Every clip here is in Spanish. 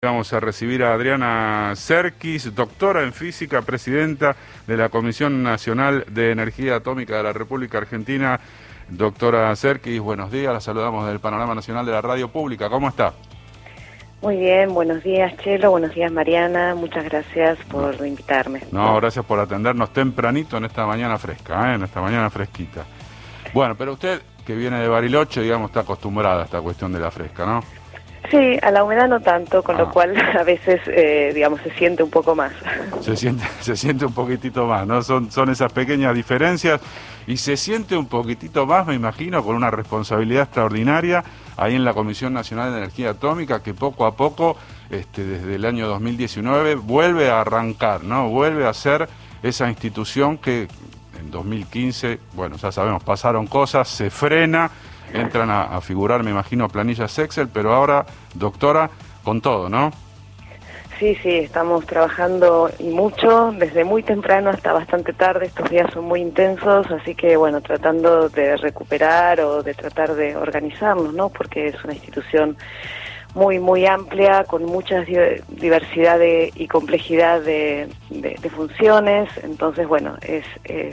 Vamos a recibir a Adriana Serkis, doctora en física, presidenta de la Comisión Nacional de Energía Atómica de la República Argentina. Doctora Serkis, buenos días, la saludamos del Panorama Nacional de la Radio Pública. ¿Cómo está? Muy bien, buenos días Chelo, buenos días Mariana, muchas gracias por invitarme. No, gracias por atendernos tempranito en esta mañana fresca, en esta mañana fresquita. Bueno, pero usted, que viene de Bariloche, digamos, está acostumbrada a esta cuestión de la fresca, ¿no? Sí, a la humedad no tanto, con lo cual a veces, digamos, se siente un poco más. Se siente un poquitito más, ¿no? Son esas pequeñas diferencias y se siente un poquitito más, me imagino, con una responsabilidad extraordinaria ahí en la Comisión Nacional de Energía Atómica, que poco a poco, desde el año 2019, vuelve a arrancar, ¿no? Vuelve a ser esa institución que en 2015, bueno, ya sabemos, pasaron cosas, se frena. Entran a figurar, me imagino, planillas Excel, pero ahora, doctora, con todo, ¿no? Sí, estamos trabajando y mucho, desde muy temprano hasta bastante tarde. Estos días son muy intensos, así que, bueno, tratando de recuperar o de tratar de organizarnos, ¿no? Porque es una institución muy amplia, con mucha diversidad y complejidad de funciones. Entonces, bueno, es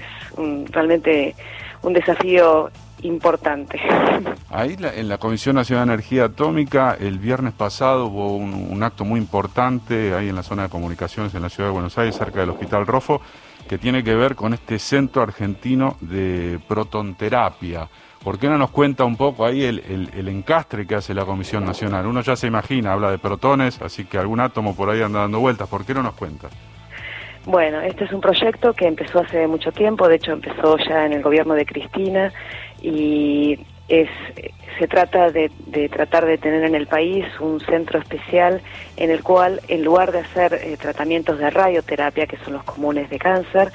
realmente un desafío importante. Ahí en la Comisión Nacional de Energía Atómica, el viernes pasado hubo un acto muy importante ahí en la zona de comunicaciones en la ciudad de Buenos Aires, cerca del Hospital Rofo, que tiene que ver con este Centro Argentino de Protonterapia. ¿Por qué no nos cuenta un poco ahí el encastre que hace la Comisión Nacional? Uno ya se imagina, habla de protones, así que algún átomo por ahí anda dando vueltas. ¿Por qué no nos cuenta? Bueno, este es un proyecto que empezó hace mucho tiempo, de hecho empezó ya en el gobierno de Cristina, y se trata de tratar de tener en el país un centro especial en el cual, en lugar de hacer tratamientos de radioterapia, que son los comunes de cáncer,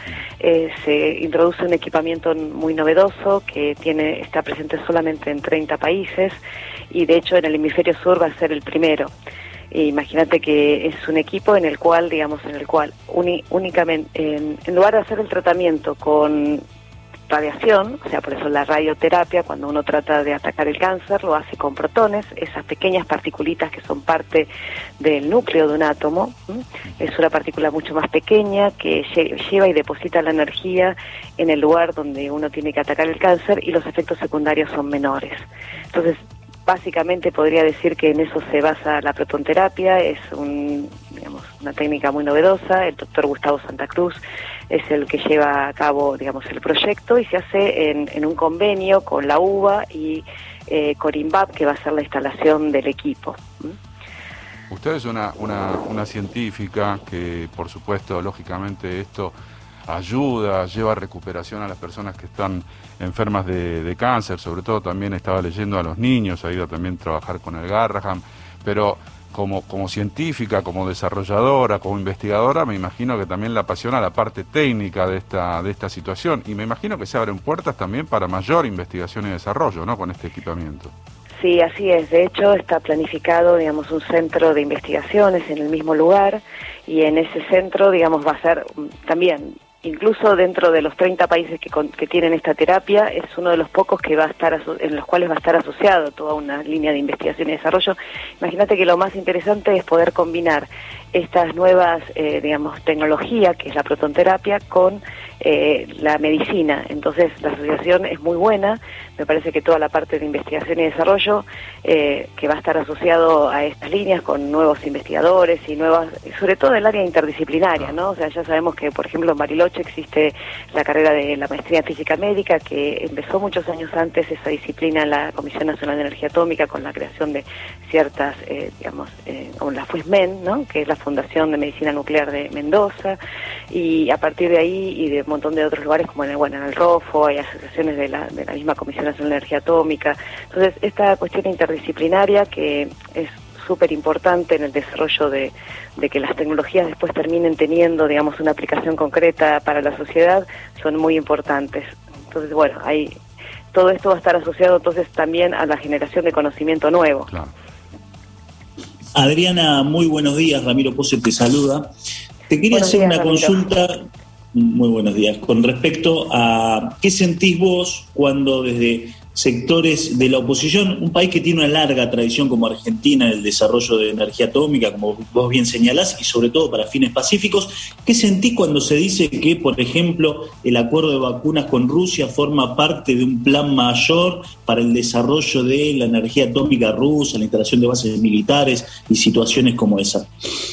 se introduce un equipamiento muy novedoso que está presente solamente en 30 países, y de hecho en el hemisferio sur va a ser el primero. Imagínate que es un equipo en el cual, únicamente, en lugar de hacer el tratamiento con radiación, o sea, por eso la radioterapia, cuando uno trata de atacar el cáncer, lo hace con protones, esas pequeñas particulitas que son parte del núcleo de un átomo. Es una partícula mucho más pequeña que lleva y deposita la energía en el lugar donde uno tiene que atacar el cáncer, y los efectos secundarios son menores. Entonces, básicamente podría decir que en eso se basa la protonterapia. Es una técnica muy novedosa. El doctor Gustavo Santa Cruz es el que lleva a cabo, el proyecto, y se hace en un convenio con la UBA y con INVAP, que va a ser la instalación del equipo. Usted es una científica que, por supuesto, lógicamente esto ayuda, lleva recuperación a las personas que están enfermas de cáncer, sobre todo también estaba leyendo a los niños, ha ido también a trabajar con el Garraham, pero como científica, como desarrolladora, como investigadora, me imagino que también la apasiona la parte técnica de esta situación, y me imagino que se abren puertas también para mayor investigación y desarrollo, ¿no?, con este equipamiento. Sí, así es. De hecho, está planificado, un centro de investigaciones en el mismo lugar, y en ese centro, va a ser también, incluso dentro de los 30 países que tienen esta terapia, es uno de los pocos que va a estar en los cuales va a estar asociado toda una línea de investigación y desarrollo. Imagínate que lo más interesante es poder combinar estas nuevas, tecnología, que es la protonterapia, con la medicina. Entonces, la asociación es muy buena. Me parece que toda la parte de investigación y desarrollo, que va a estar asociado a estas líneas con nuevos investigadores y sobre todo en el área interdisciplinaria, ¿no? O sea, ya sabemos que, por ejemplo, en Bariloche existe la carrera de la maestría en física médica, que empezó muchos años antes esa disciplina en la Comisión Nacional de Energía Atómica, con la creación de ciertas, como la FUISMEN, ¿no?, que es la Fundación de Medicina Nuclear de Mendoza, y a partir de ahí y de un montón de otros lugares, como en el Rofo, hay asociaciones de la misma Comisión Nacional de Energía Atómica. Entonces, esta cuestión interdisciplinaria, que es súper importante en el desarrollo de que las tecnologías después terminen teniendo, una aplicación concreta para la sociedad, son muy importantes. Entonces, bueno, todo esto va a estar asociado entonces también a la generación de conocimiento nuevo. Claro. Adriana, muy buenos días. Ramiro Pose te saluda. Te quería hacer una consulta. Muy buenos días. Con respecto a qué sentís vos cuando desde sectores de la oposición, un país que tiene una larga tradición como Argentina en el desarrollo de energía atómica, como vos bien señalás, y sobre todo para fines pacíficos. ¿Qué sentís cuando se dice que, por ejemplo, el acuerdo de vacunas con Rusia forma parte de un plan mayor para el desarrollo de la energía atómica rusa, la instalación de bases militares y situaciones como esa?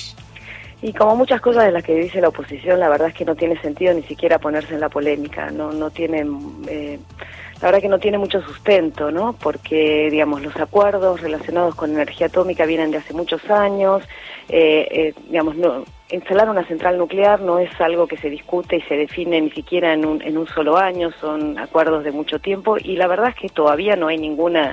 Y como muchas cosas de las que dice la oposición, la verdad es que no tiene sentido ni siquiera ponerse en la polémica, no tiene... La verdad que no tiene mucho sustento, ¿no? Porque, digamos, los acuerdos relacionados con energía atómica vienen de hace muchos años, digamos, no, instalar una central nuclear no es algo que se discute y se define ni siquiera en un solo año, son acuerdos de mucho tiempo y la verdad es que todavía no hay ninguna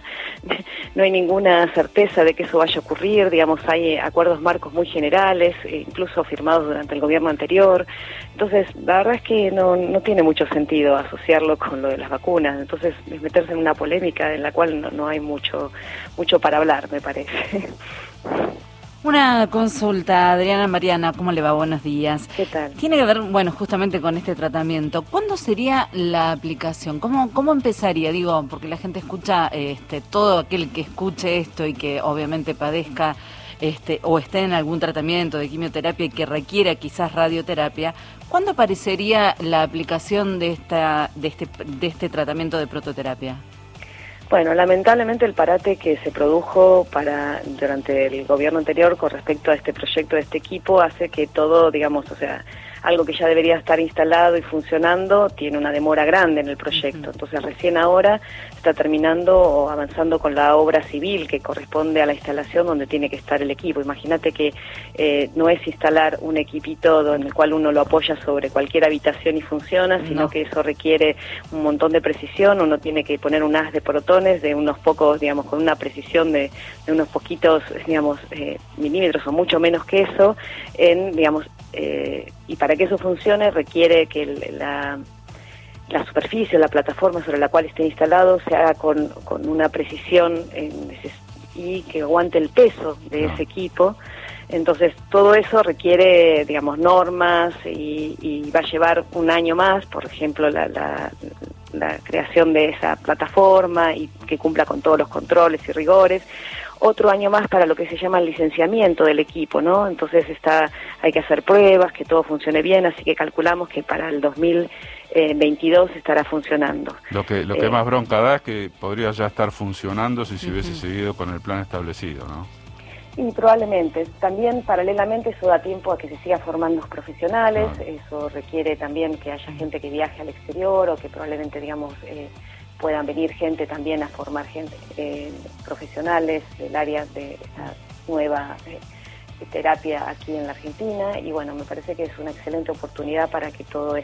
certeza de que eso vaya a ocurrir, digamos, hay acuerdos marcos muy generales, incluso firmados durante el gobierno anterior, entonces la verdad es que no tiene mucho sentido asociarlo con lo de las vacunas, entonces es meterse en una polémica en la cual no hay mucho para hablar, me parece. Una consulta, Adriana Mariana, ¿cómo le va? Buenos días. ¿Qué tal? Tiene que ver, bueno, justamente con este tratamiento. ¿Cuándo sería la aplicación? ¿Cómo empezaría? Digo, porque la gente escucha, todo aquel que escuche esto y que obviamente padezca o esté en algún tratamiento de quimioterapia y que requiera quizás radioterapia, ¿cuándo aparecería la aplicación de este tratamiento de prototerapia? Bueno, lamentablemente el parate que se produjo durante el gobierno anterior con respecto a este proyecto de este equipo hace que todo, digamos, o sea, algo que ya debería estar instalado y funcionando tiene una demora grande en el proyecto. Entonces recién ahora está terminando o avanzando con la obra civil que corresponde a la instalación donde tiene que estar el equipo. Imagínate que no es instalar un equipito en el cual uno lo apoya sobre cualquier habitación y funciona, sino que eso requiere un montón de precisión, uno tiene que poner un haz de protones de unos pocos, digamos, con una precisión de unos poquitos, digamos, milímetros o mucho menos que eso, digamos, y para que eso funcione requiere que la superficie, la plataforma sobre la cual esté instalado se haga con una precisión y que aguante el peso de ese equipo. Entonces todo eso requiere, digamos, normas y va a llevar un año más, por ejemplo, la creación de esa plataforma y que cumpla con todos los controles y rigores. Otro año más para lo que se llama el licenciamiento del equipo, ¿no? Entonces hay que hacer pruebas, que todo funcione bien, así que calculamos que para el 2022 estará funcionando. Lo que más bronca da es que podría ya estar funcionando si se hubiese seguido con el plan establecido, ¿no? Y probablemente. También paralelamente eso da tiempo a que se siga formando los profesionales, eso requiere también que haya gente que viaje al exterior o que probablemente, digamos, puedan venir gente también a formar profesionales del área de esta nueva terapia aquí en la Argentina y bueno, me parece que es una excelente oportunidad para que todas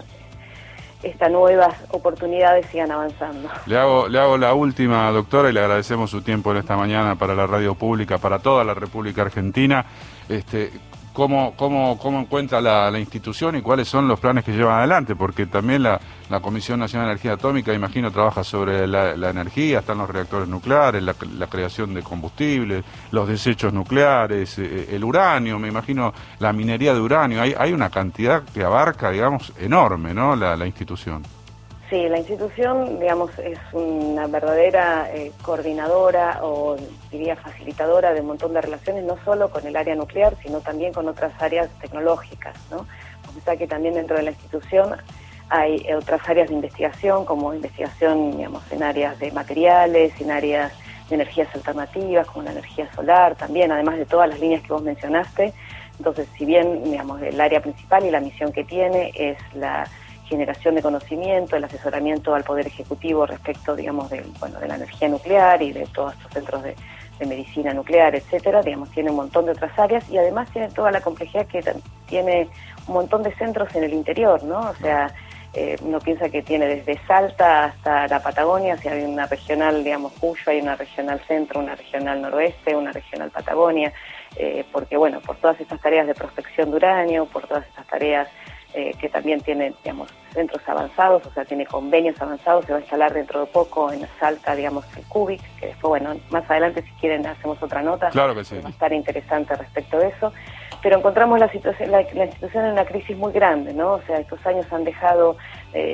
estas nuevas oportunidades sigan avanzando. Le hago la última, doctora, y le agradecemos su tiempo en esta mañana para la radio pública, para toda la República Argentina. ¿Cómo encuentra la institución y cuáles son los planes que llevan adelante? Porque también la Comisión Nacional de Energía Atómica, imagino, trabaja sobre la energía, están los reactores nucleares, la creación de combustibles, los desechos nucleares, el uranio, me imagino, la minería de uranio. Hay una cantidad que abarca, digamos, enorme, ¿no?, la institución. Sí, la institución, digamos, es una verdadera coordinadora o diría facilitadora de un montón de relaciones, no solo con el área nuclear, sino también con otras áreas tecnológicas, ¿no? O sea que también dentro de la institución hay otras áreas de investigación, como investigación, digamos, en áreas de materiales, en áreas de energías alternativas, como la energía solar, también, además de todas las líneas que vos mencionaste. Entonces, si bien, digamos, el área principal y la misión que tiene es la generación de conocimiento, el asesoramiento al Poder Ejecutivo respecto, digamos, de la energía nuclear y de todos estos centros de medicina nuclear, etcétera, digamos, tiene un montón de otras áreas y además tiene toda la complejidad que tiene un montón de centros en el interior, ¿no? O sea, uno piensa que tiene desde Salta hasta la Patagonia, si hay una regional, digamos, Cuyo, hay una regional centro, una regional noroeste, una regional Patagonia, porque, bueno, por todas estas tareas de prospección de uranio, por todas estas tareas que también tiene, digamos, centros avanzados, o sea, tiene convenios avanzados, se va a instalar dentro de poco en Salta, digamos, el CUBIC, que después, bueno, más adelante, si quieren, hacemos otra nota. Claro que sí. Va a estar interesante respecto de eso. Pero encontramos la institución en una crisis muy grande, ¿no? O sea, estos años han dejado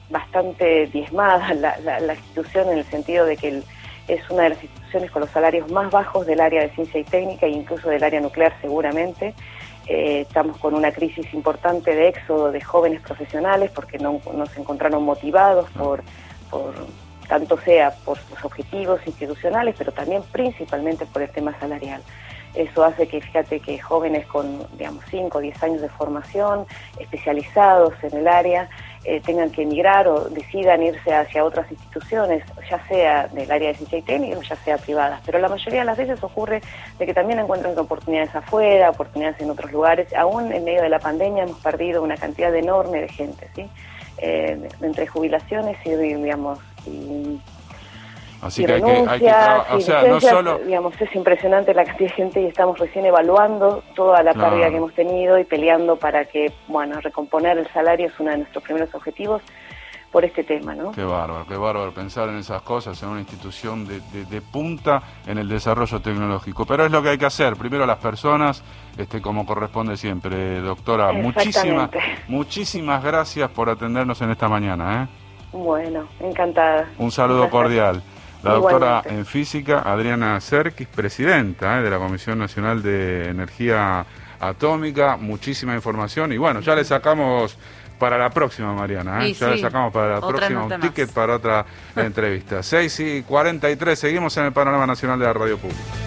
bastante diezmada la institución, en el sentido de que es una de las instituciones con los salarios más bajos del área de ciencia y técnica e incluso del área nuclear seguramente. Estamos con una crisis importante de éxodo de jóvenes profesionales porque no se encontraron motivados por tanto sea por sus objetivos institucionales, pero también principalmente por el tema salarial. Eso hace que, fíjate, que jóvenes con, digamos, 5 o 10 años de formación, especializados en el área, tengan que emigrar o decidan irse hacia otras instituciones, ya sea del área de ciencia y técnica o ya sea privadas. Pero la mayoría de las veces ocurre de que también encuentran oportunidades afuera, oportunidades en otros lugares. Aún en medio de la pandemia hemos perdido una cantidad enorme de gente, ¿sí? Entre jubilaciones y, digamos, así que hay que trabajar, o sea, no solo... Digamos, es impresionante la cantidad de gente y estamos recién evaluando toda la pérdida que hemos tenido y peleando para que, bueno, recomponer el salario es uno de nuestros primeros objetivos por este tema, ¿no? Qué bárbaro pensar en esas cosas, en una institución de punta en el desarrollo tecnológico. Pero es lo que hay que hacer, primero las personas, como corresponde siempre. Doctora, muchísimas gracias por atendernos en esta mañana, ¿eh? Bueno, encantada. Un saludo cordial. La doctora en física, Adriana Serkis, presidenta de la Comisión Nacional de Energía Atómica. Muchísima información y bueno, ya le sacamos para la próxima, Mariana. Ya le sacamos para la próxima un ticket para otra entrevista. 6:43, seguimos en el Panorama Nacional de la Radio Pública.